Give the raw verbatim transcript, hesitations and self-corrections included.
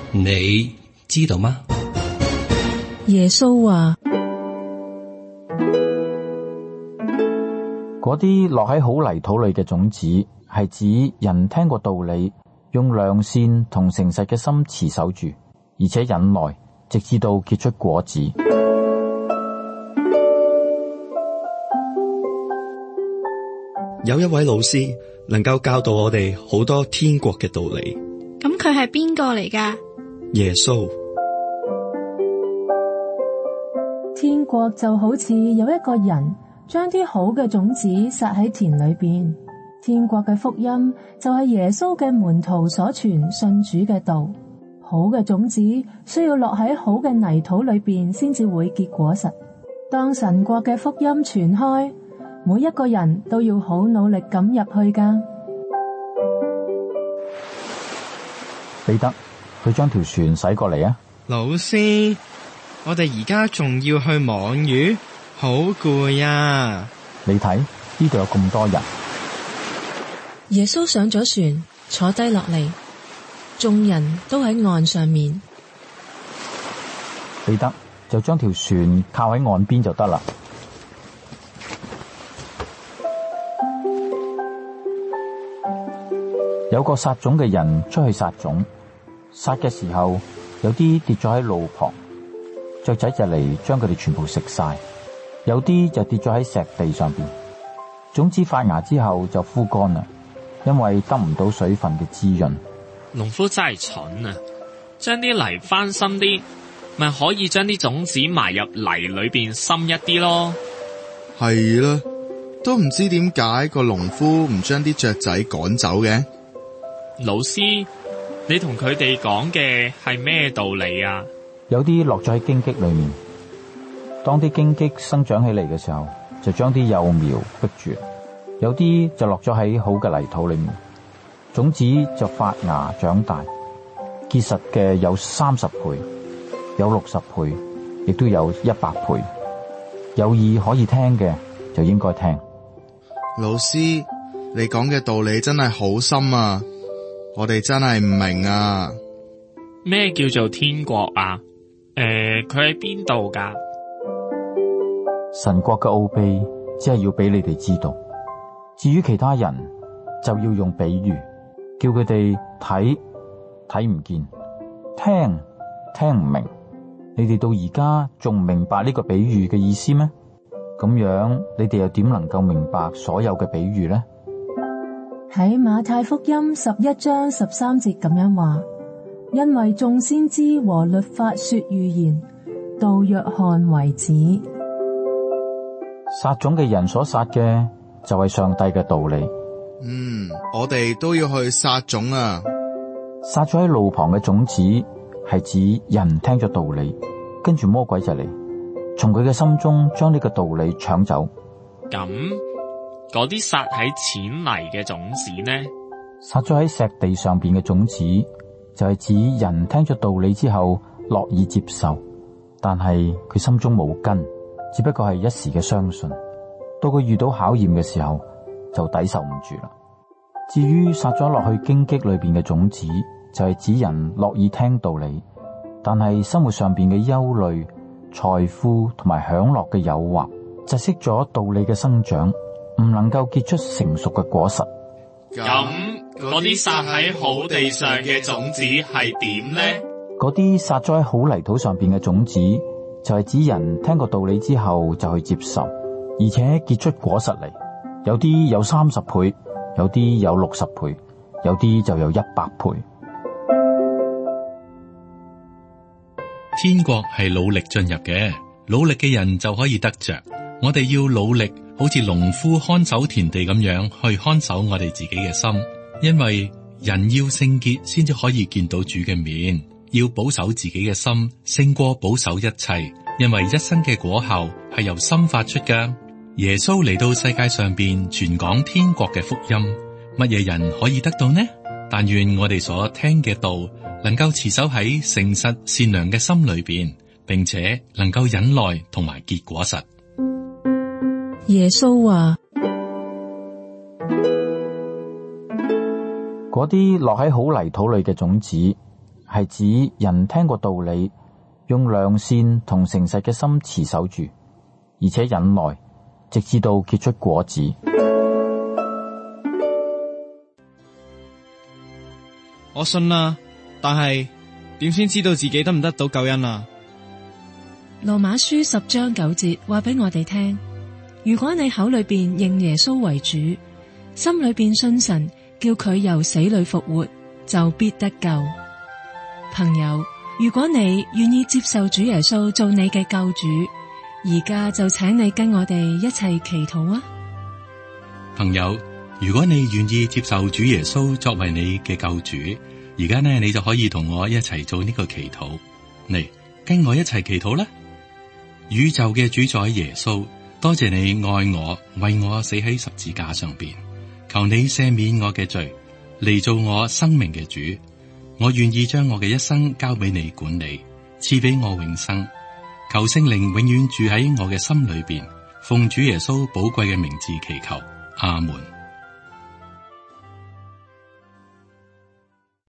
你知道嗎？ 耶穌話： 嗰啲落喺好泥土裏嘅種子，係指人聽過道理，用良善同誠實嘅心持守住，而且忍耐，直至到結出果子。 有一位老師能夠教導我哋好多天國嘅道理。 咁佢係邊個嚟㗎？ 耶穌。 天國就好似有一個人將啲好嘅種子撒喺田裏邊。天國嘅福音就係耶穌嘅門徒所傳信主嘅道。好嘅種子需要落喺好嘅泥土裏邊先至會結果實。當神國嘅福音傳開，每一個人都要好努力咁入去㗎。 彼得，佢將條船駛過嚟啊！ 老師，我哋而家仲要去網魚，好攰啊！ 你睇呢度有咁多人。 耶穌上咗船，坐低落嚟，眾人都喺岸上面。 彼得就將條船靠喺岸邊就得啦。有個撒種嘅人出去撒種，撒嘅時候有啲跌咗喺路旁，雀仔就嚟將佢哋全部食晒；有啲就跌咗喺石地上邊，種子發芽之後就枯乾啦，因為得唔到水分嘅滋潤。 農夫真係蠢啊！將啲泥翻深啲，咪可以將啲種子埋入泥裏邊深一啲咯。 係啦，都唔知點解個農夫唔將啲雀仔趕走嘅。 老師，你同佢哋講嘅係咩道理啊？ 有啲落咗喺荊棘裏面，當啲荊棘生長起嚟嘅時候，就將啲幼苗逼住；有啲就落咗喺好嘅泥土裏面，種子就發芽長大，結實嘅有三十倍，有六十倍，亦都有一百倍。有意可以聽嘅就應該聽。 老師，你講嘅道理真係好深啊！我哋真係唔明啊！ 咩叫做天國啊？誒、呃，佢喺邊度噶？ 神國嘅奧秘只係要俾你哋知道，至於其他人就要用比喻，叫佢哋睇睇唔見，聽聽唔明。你哋到而家仲唔明白呢個比喻嘅意思咩？咁樣你哋又點能夠明白所有嘅比喻呢？ 喺馬太福音十一章十三節咁樣話，因為眾先知和律法說預言，到約翰為止。 撒種嘅人所撒嘅就係上帝嘅道理。 嗯，我哋都要去撒種啊！ 撒咗喺路旁嘅種子係指人聽咗道理，跟住魔鬼就嚟從佢嘅心中將呢個道理搶走。 咁嗰啲撒喺淺泥嘅種子呢？ 撒咗喺石地上邊嘅種子就係指人聽咗道理之後樂意接受，但係佢心中冇根，只不過係一時嘅相信，到佢遇到考驗嘅時候就抵受唔住啦。至於撒咗落去荊棘裏邊嘅種子就係指人樂意聽道理，但係生活上邊嘅憂慮、財富同埋享樂嘅誘惑窒息咗道理嘅生長，唔能夠結出成熟嘅果實。 咁嗰啲撒喺好地上嘅種子係點呢？ 嗰啲撒咗喺好泥土上邊嘅種子就係指人聽過道理之後就去接受，而且結出果實嚟。有啲有三十倍，有啲有六十倍，有啲就有一百倍。 天國係努力進入嘅，努力嘅人就可以得着。我哋要努力，好似農夫看守田地咁樣去看守我哋自己嘅心，因為人要聖潔先至可以見到主嘅面，要保守自己嘅心勝過保守一切，因為一生嘅果效係由心發出㗎。耶穌嚟到世界上邊傳講天國嘅福音，乜嘢人可以得到呢？但願我哋所聽嘅道能夠持守喺誠實善良嘅心裏邊，並且能夠忍耐同埋結果實。 耶穌話： 嗰啲落喺好泥土裏嘅種子係指人聽過道理，用良善同誠實嘅心持守住，而且忍耐，直至到結出果子。 我信啦，但係點先知道自己得唔得到救恩啊？ 羅馬書十章九節話俾我哋聽，如果你口裏邊認耶穌為主，心裏邊信神，叫佢由死裏復活，就必得救。朋友，如果你願意接受主耶穌做你嘅救主，而家就請你跟我哋一齊祈禱啊！ 朋友，如果你願意接受主耶穌作為你嘅救主，而家呢，你就可以同我一齊做呢個祈禱。嚟，跟我一齊祈禱啦！宇宙嘅主宰耶穌，多謝你愛我，為我死喺十字架上邊，求你赦免我嘅罪，嚟做我生命嘅主。我願意將我嘅一生交俾你管理，賜俾我永生。求聖靈永遠住喺我嘅心裏邊，奉主耶穌寶貴嘅名字祈求，阿門。